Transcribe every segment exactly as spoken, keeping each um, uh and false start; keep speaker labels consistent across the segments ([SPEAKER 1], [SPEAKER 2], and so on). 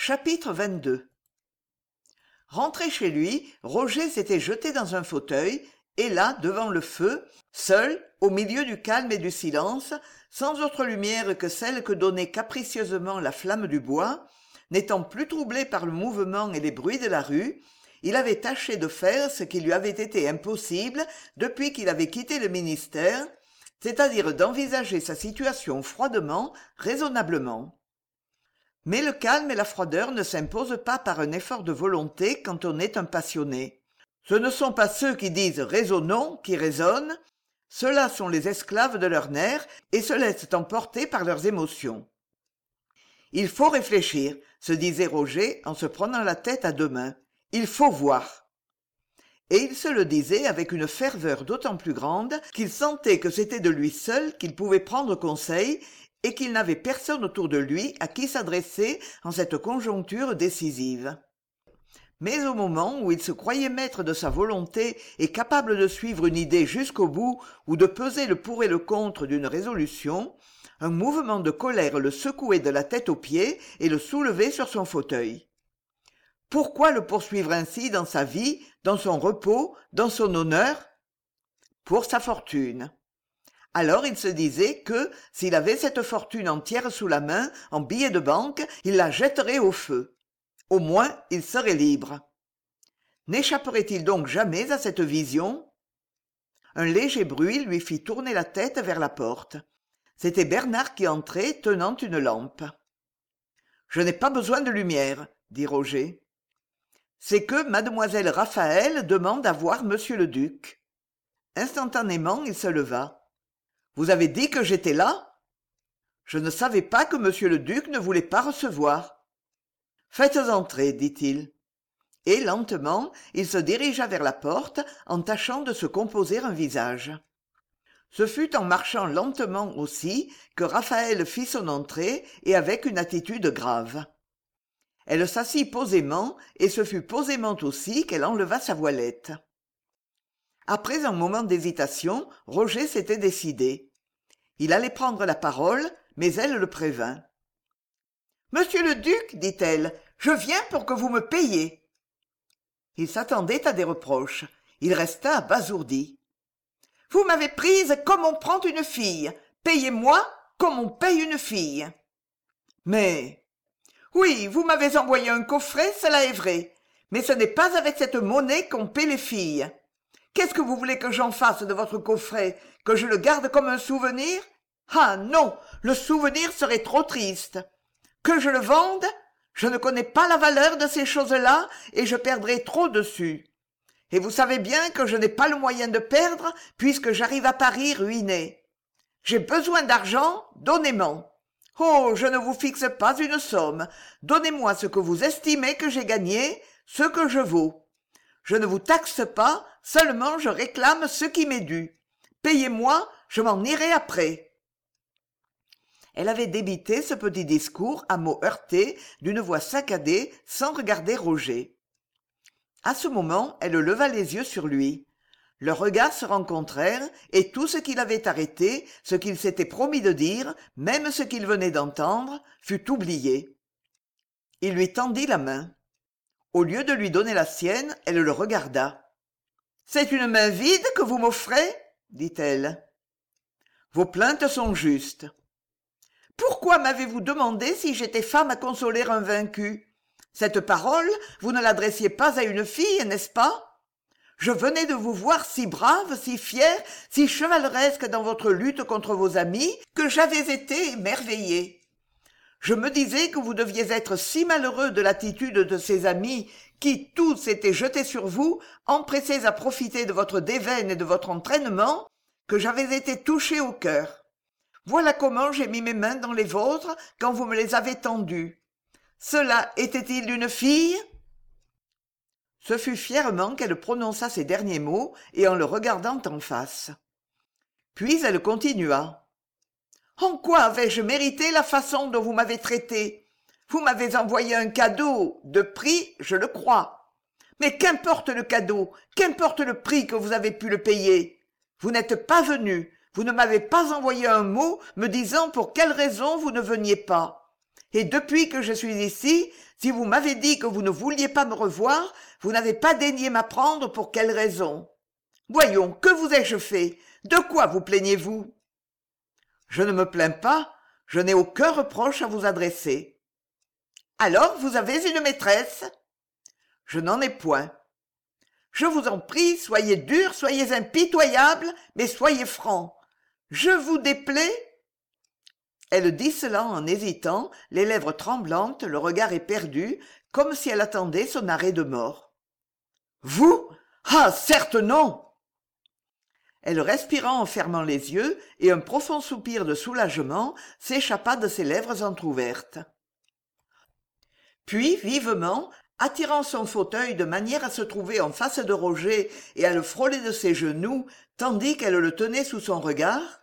[SPEAKER 1] Chapitre vingt-deux. Rentré chez lui, Roger s'était jeté dans un fauteuil, et là, devant le feu, seul, au milieu du calme et du silence, sans autre lumière que celle que donnait capricieusement la flamme du bois, n'étant plus troublé par le mouvement et les bruits de la rue, il avait tâché de faire ce qui lui avait été impossible depuis qu'il avait quitté le ministère, c'est-à-dire d'envisager sa situation froidement, raisonnablement. Mais le calme et la froideur ne s'imposent pas par un effort de volonté quand on est un passionné. Ce ne sont pas ceux qui disent « raisonnons » qui raisonnent, ceux-là sont les esclaves de leurs nerfs et se laissent emporter par leurs émotions. « Il faut réfléchir », se disait Roger en se prenant la tête à deux mains. « Il faut voir ». Et il se le disait avec une ferveur d'autant plus grande qu'il sentait que c'était de lui seul qu'il pouvait prendre conseil et qu'il n'avait personne autour de lui à qui s'adresser en cette conjoncture décisive. Mais au moment où il se croyait maître de sa volonté et capable de suivre une idée jusqu'au bout ou de peser le pour et le contre d'une résolution, un mouvement de colère le secouait de la tête aux pieds et le soulevait sur son fauteuil. Pourquoi le poursuivre ainsi dans sa vie, dans son repos, dans son honneur ? Pour sa fortune. Alors il se disait que, s'il avait cette fortune entière sous la main, en billets de banque, il la jetterait au feu. Au moins, il serait libre. N'échapperait-il donc jamais à cette vision ? Un léger bruit lui fit tourner la tête vers la porte. C'était Bernard qui entrait, tenant une lampe. « Je n'ai pas besoin de lumière, » dit Roger. « C'est que mademoiselle Raphaël demande à voir monsieur le duc. » Instantanément, il se leva. « Vous avez dit que j'étais là ? Je ne savais pas que monsieur le duc ne voulait pas recevoir. »« Faites entrer, dit-il. » Et lentement, il se dirigea vers la porte en tâchant de se composer un visage. Ce fut en marchant lentement aussi que Raphaël fit son entrée et avec une attitude grave. Elle s'assit posément et ce fut posément aussi qu'elle enleva sa voilette. Après un moment d'hésitation, Roger s'était décidé. Il allait prendre la parole, mais elle le prévint. « Monsieur le duc, dit-elle, je viens pour que vous me payiez. » Il s'attendait à des reproches. Il resta abasourdi. « Vous m'avez prise comme on prend une fille. Payez-moi comme on paye une fille. »« Mais... » »« Oui, vous m'avez envoyé un coffret, cela est vrai. Mais ce n'est pas avec cette monnaie qu'on paie les filles. Qu'est-ce que vous voulez que j'en fasse de votre coffret? Que je le garde comme un souvenir? Ah non, le souvenir serait trop triste. Que je le vende? Je ne connais pas la valeur de ces choses-là et je perdrai trop dessus. Et vous savez bien que je n'ai pas le moyen de perdre puisque j'arrive à Paris ruiné. J'ai besoin d'argent, donnez-m'en. Oh, je ne vous fixe pas une somme. Donnez-moi ce que vous estimez que j'ai gagné, ce que je vaux. Je ne vous taxe pas, seulement je réclame ce qui m'est dû. Payez-moi, je m'en irai après. » Elle avait débité ce petit discours à mots heurtés, d'une voix saccadée, sans regarder Roger. À ce moment, elle leva les yeux sur lui. Leurs regards se rencontrèrent, et tout ce qu'il avait arrêté, ce qu'il s'était promis de dire, même ce qu'il venait d'entendre, fut oublié. Il lui tendit la main. Au lieu de lui donner la sienne, elle le regarda. « C'est une main vide que vous m'offrez ?» dit-elle. « Vos plaintes sont justes. »« Pourquoi m'avez-vous demandé si j'étais femme à consoler un vaincu ? Cette parole, vous ne l'adressiez pas à une fille, n'est-ce pas ? Je venais de vous voir si brave, si fière, si chevaleresque dans votre lutte contre vos amis, que j'avais été émerveillée. Je me disais que vous deviez être si malheureux de l'attitude de ces amis qui tous s'étaient jetés sur vous, empressés à profiter de votre déveine et de votre entraînement, que j'avais été touchée au cœur. Voilà comment j'ai mis mes mains dans les vôtres quand vous me les avez tendues. Cela était-il une fille ? » Ce fut fièrement qu'elle prononça ces derniers mots et en le regardant en face. Puis elle continua. « En quoi avais-je mérité la façon dont vous m'avez traité ? Vous m'avez envoyé un cadeau, de prix, je le crois. Mais qu'importe le cadeau, qu'importe le prix que vous avez pu le payer. Vous n'êtes pas venu, vous ne m'avez pas envoyé un mot me disant pour quelle raison vous ne veniez pas. Et depuis que je suis ici, Si vous m'avez dit que vous ne vouliez pas me revoir, vous n'avez pas daigné m'apprendre pour quelle raison. Voyons, que vous ai-je fait? De quoi vous plaignez-vous? Je ne me plains pas, je n'ai aucun reproche à vous adresser. Alors, vous avez une maîtresse? Je n'en ai point. Je vous en prie, soyez dur, soyez impitoyable, mais soyez franc. Je vous déplais? Elle dit cela en hésitant, les lèvres tremblantes, le regard éperdu, comme si elle attendait son arrêt de mort. Vous? Ah, certes non! Elle respira en fermant les yeux, et un profond soupir de soulagement s'échappa de ses lèvres entr'ouvertes. Puis, vivement, attirant son fauteuil de manière à se trouver en face de Roger et à le frôler de ses genoux, tandis qu'elle le tenait sous son regard.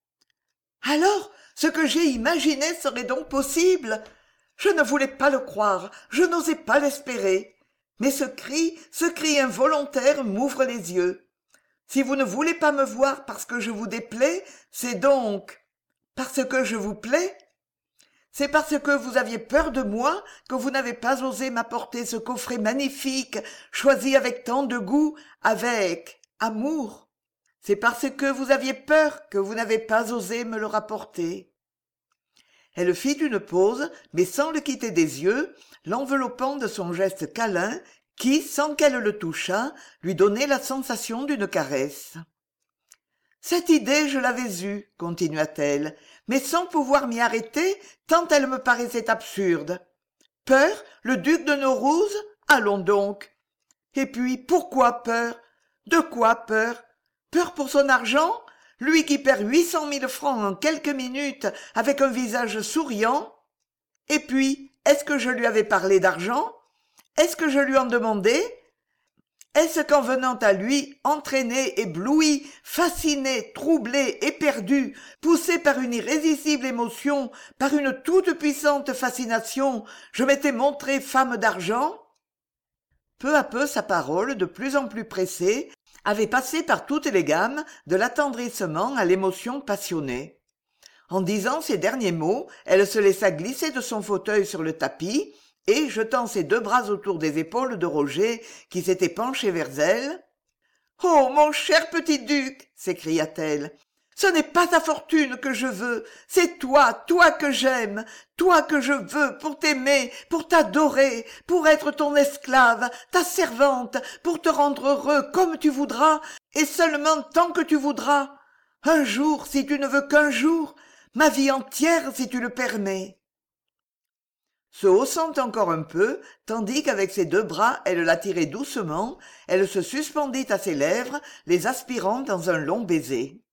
[SPEAKER 1] « Alors, ce que j'ai imaginé serait donc possible? Je ne voulais pas le croire, je n'osais pas l'espérer. Mais ce cri, ce cri involontaire m'ouvre les yeux. Si vous ne voulez pas me voir parce que je vous déplais, c'est donc parce que je vous plais? C'est parce que vous aviez peur de moi que vous n'avez pas osé m'apporter ce coffret magnifique, choisi avec tant de goût, avec amour. C'est parce que vous aviez peur que vous n'avez pas osé me le rapporter. » Elle fit une pause, mais sans le quitter des yeux, l'enveloppant de son geste câlin, qui, sans qu'elle le touchât, lui donnait la sensation d'une caresse. « Cette idée, je l'avais eue, continua-t-elle, mais sans pouvoir m'y arrêter, tant elle me paraissait absurde. Peur, le duc de Naurouz? Allons donc. Et puis, pourquoi peur? De quoi peur? Peur pour son argent? Lui qui perd huit cent mille francs en quelques minutes avec un visage souriant? Et puis, est-ce que je lui avais parlé d'argent? Est-ce que je lui en demandais? Est-ce qu'en venant à lui, entraîné, ébloui, fasciné, troublé, éperdu, poussé par une irrésistible émotion, par une toute-puissante fascination, je m'étais montrée femme d'argent? Peu à peu sa parole, de plus en plus pressée, avait passé par toutes les gammes, de l'attendrissement à l'émotion passionnée. En disant ces derniers mots, elle se laissa glisser de son fauteuil sur le tapis, et, jetant ses deux bras autour des épaules de Roger, qui s'était penché vers elle, « Oh, mon cher petit duc !» s'écria-t-elle. « Ce n'est pas ta fortune que je veux, c'est toi, toi que j'aime, toi que je veux pour t'aimer, pour t'adorer, pour être ton esclave, ta servante, pour te rendre heureux comme tu voudras, et seulement tant que tu voudras. Un jour, si tu ne veux qu'un jour, ma vie entière si tu le permets. » Se haussant encore un peu, tandis qu'avec ses deux bras elle l'attirait doucement, elle se suspendit à ses lèvres, les aspirant dans un long baiser.